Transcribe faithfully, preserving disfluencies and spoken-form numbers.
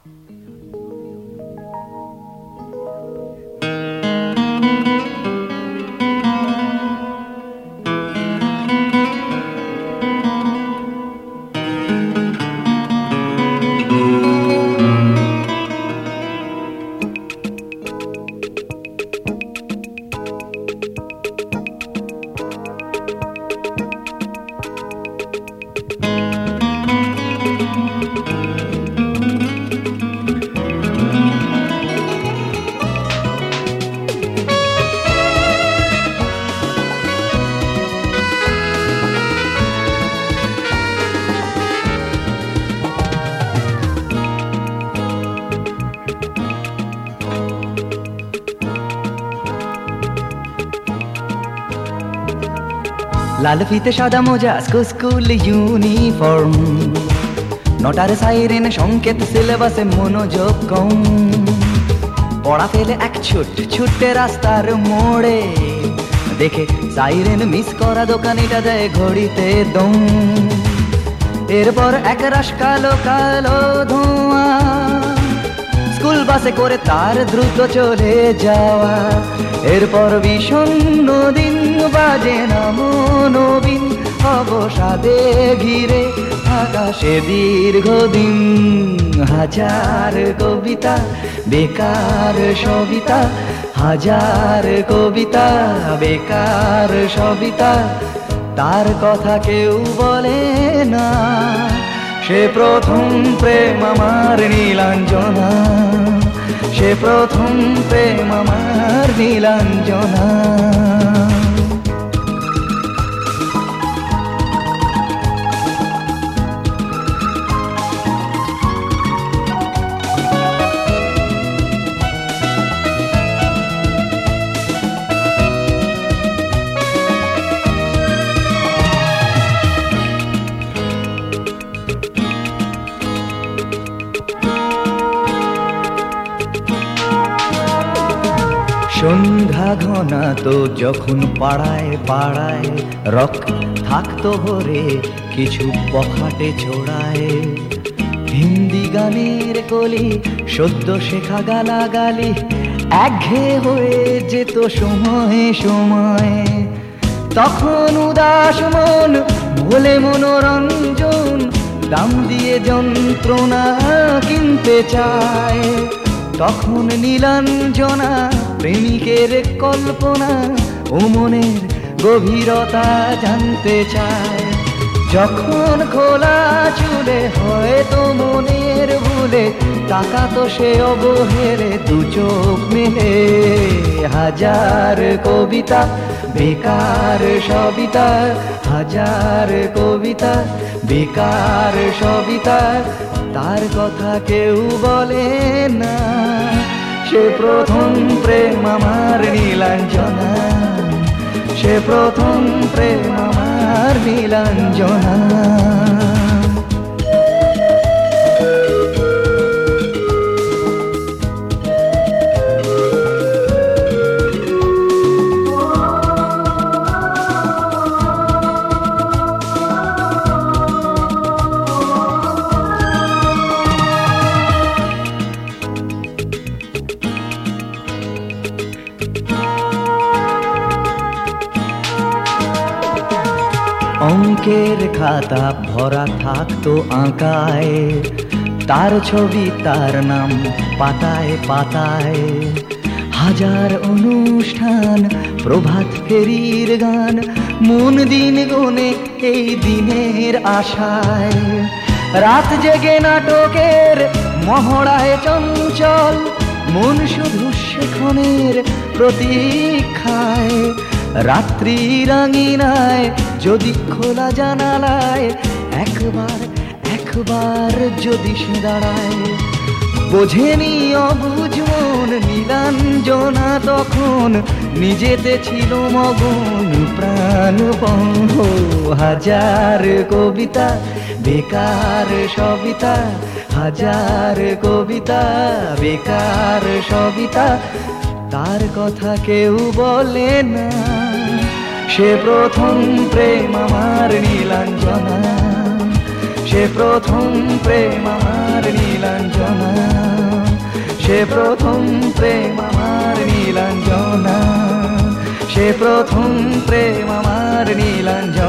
লাল ফিতে সাদা মোজা স্কুল ইউনিফর্ম, নটার সাইরেন সংকেত সিলেবাসে মনোযোগ কম। পড়া ফেলে এক ছুট ছুটে রাস্তার মোড়ে, দেখে সাইরেন মিস করা দোকানিটা দেয় ঘড়িতে দম। এরপর এক রাশ কালো কালো ধোঁয়া, স্কুল বাসে করে তার দ্রুত চলে যাওয়া। এরপর বিষণ্ণ দিন বাজে না মনোবিন, অবসাদে ঘিরে আকাশে দীর্ঘদিন। হাজার কবিতা বেকার সবিতা, হাজার কবিতা বেকার সবিতা, তার কথা কেউ বলে না। সে প্রথম প্রেম আমার নীলাঞ্জনা, সে প্রথম প্রেম আমার নীলাঞ্জনা। সন্ধ্যা ঘনা তো যখন পাড়ায় পাড়ায় রক থাকতো ভরে কিছু বখাটে ছোড়ায়। হিন্দি গানের কলি সদ্য শেখা গালাগালি একঘেয়ে হয়ে যেত সময়ে সময়ে। তখন উদাস মন ভোলে মনোরঞ্জন, দাম দিয়ে যন্ত্রণা কিনতে চায়। তখন নীলাঞ্জনা প্রেমিকের কল্পনা ও মনের গভীরতা জানতে চায়। যখন খোলা চুলে হয়তো মনের ভুলে তাকাতো সে অবহেলে দু চোখ মেলে। হাজার কবিতা বেকার সবিতা, হাজার কবিতা বেকার সবিতা, তার কথা কেউ বলে না। সে প্রথম প্রেম আমার নীলাঞ্জনা, সে প্রথম প্রেম আমার নীলাঞ্জনা। অঙ্কের খাতা ভরা থাকতো আঁকায়, তার ছবি তার নাম পাতায় পাতায়। হাজার অনুষ্ঠান প্রভাত ফেরির গান, মন দিন গুনে এই দিনের আশায়। রাত জেগে নাটকের মহড়ায় চঞ্চল, মন শুধু সেক্ষণের প্রতীক্ষায়। রাত্রি রাঙিনায় যদি খোলা জানালায় একবার একবার যদি সে দাঁড়ায়। বোঝেনি অবুঝ মন নীলাঞ্জনা তখন, নিজেতে ছিল মগন প্রাণপণ। হাজার কবিতা বেকার সবিতা, হাজার কবিতা বেকার সবিতা, তার কথা কেউ বলে না। সে প্রথম প্রেম আমার নীলাঞ্জনা, সে প্রথম প্রেম আমার নীলাঞ্জনা। সে প্রথম প্রেম আমার নীলাঞ্জনা, সে প্রথম প্রেম আমার নীলাঞ্জনা।